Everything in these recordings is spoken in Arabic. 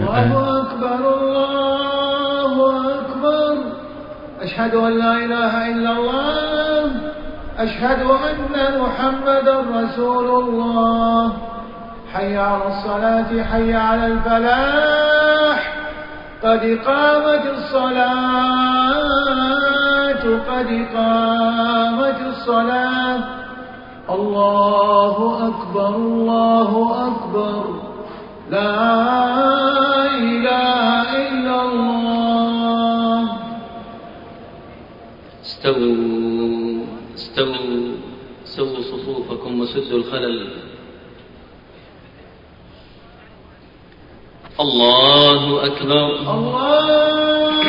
الله أكبر الله أكبر. أشهد أن لا إله إلا الله. أشهد أن محمدا رسول الله. حي على الصلاة حي على الفلاح. قد قامت الصلاة قد قامت الصلاة. الله أكبر الله أكبر. لا إله إلا الله. استووا استووا سووا صفوفكم وسدوا الخلل. الله أكبر الله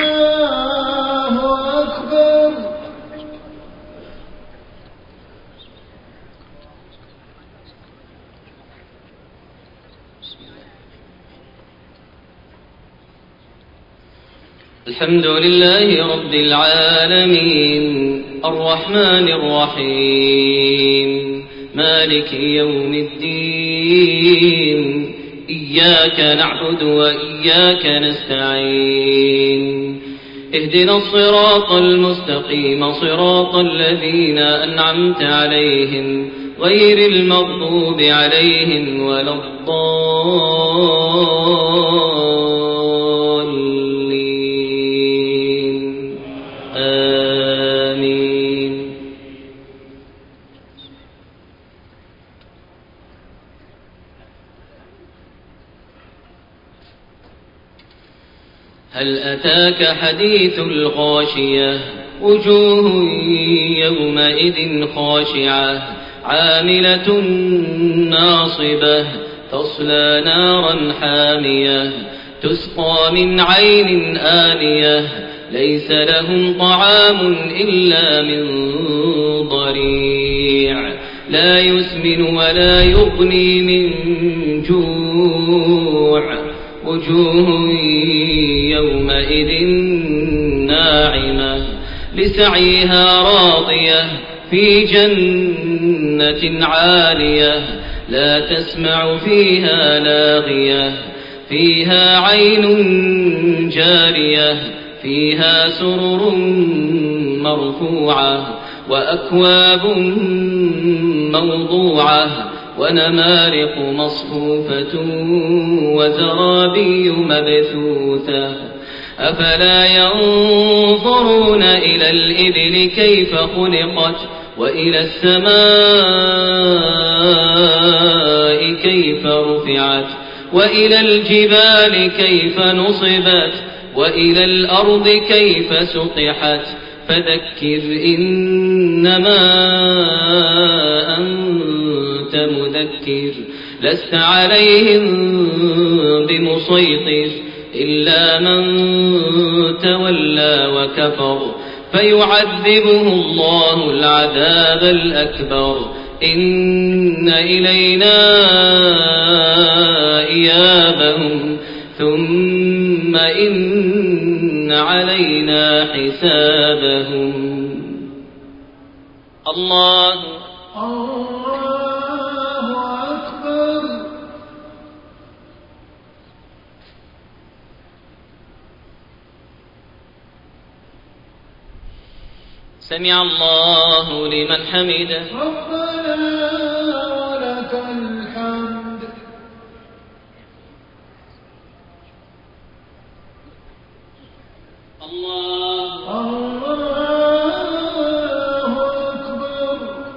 أكبر. الحمد لله رب العالمين الرحمن الرحيم مالك يوم الدين إياك نعبد وإياك نستعين اهدنا الصراط المستقيم صراط الذين أنعمت عليهم غير المغضوب عليهم ولا الضالين آمين. هل أتاك حديث الغاشية وجوه يومئذ خاشعة عاملة ناصبة تصلى نارا حامية تسقى من عين آنية ليس لهم طعام إلا من ضريع لا يسمن ولا يغني من جوع وجوه يومئذ ناعمة لسعيها راضية في جنة عالية لا تسمع فيها لاغية فيها عين جارية فيها سرر مرفوعة وأكواب موضوعة ونمارق مصفوفة وزرابي مبثوثة أفلا ينظرون إلى الإبل كيف خلقت وإلى السماء كيف رفعت وإلى الجبال كيف نصبت وإلى الأرض كيف سطحت فذكر إنما أنت مذكر لست عليهم بمسيطر إلا من تولى وكفر فيعذبه الله العذاب الأكبر إن إلينا إيابهم ثم إن علينا حسابهم. الله أكبر. سمع الله لمن حمده ربنا ولك الحمد. الله أكبر.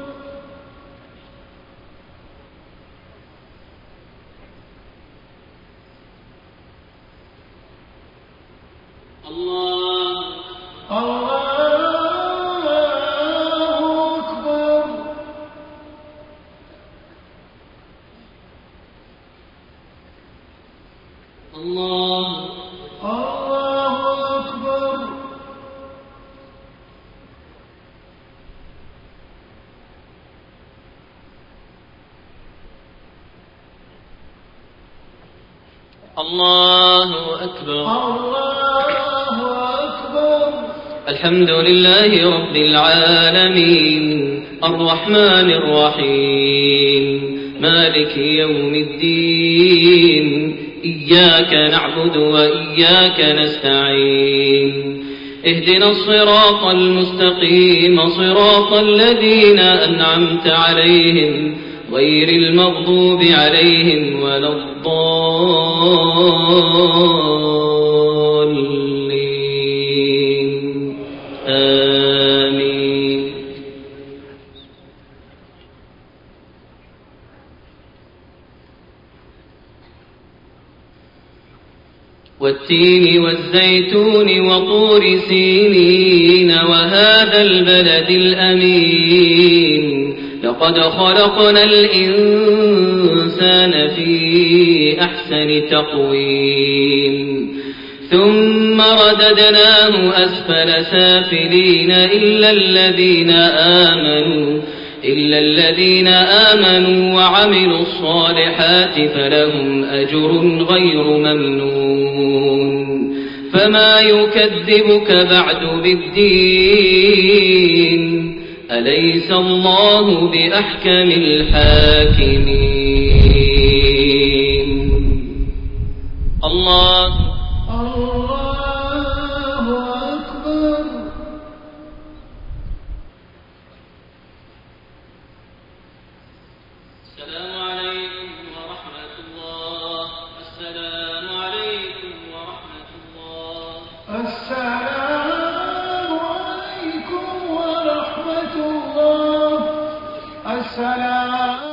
الله أكبر. الله أكبر. الله أكبر. الله أكبر. الحمد لله رب العالمين الرحمن الرحيم مالك يوم الدين إياك نعبد وإياك نستعين اهدنا الصراط المستقيم صراط الذين أنعمت عليهم غير المغضوب عليهم ولا الضالين آمين. والتين والزيتون وطور سينين وهذا البلد الأمين لقد خلقنا الإنسان في أحسن تقويم ثم رددناه أسفل سافلين إلا الذين آمنوا وعملوا الصالحات فلهم أجر غير ممنون فما يكذبك بعد بالدين أليس الله بأحكم الحاكمين. الله أكبر. السلام عليكم ورحمة الله. السلام عليكم ورحمة الله. السلام عليكم ورحمة الله. السلام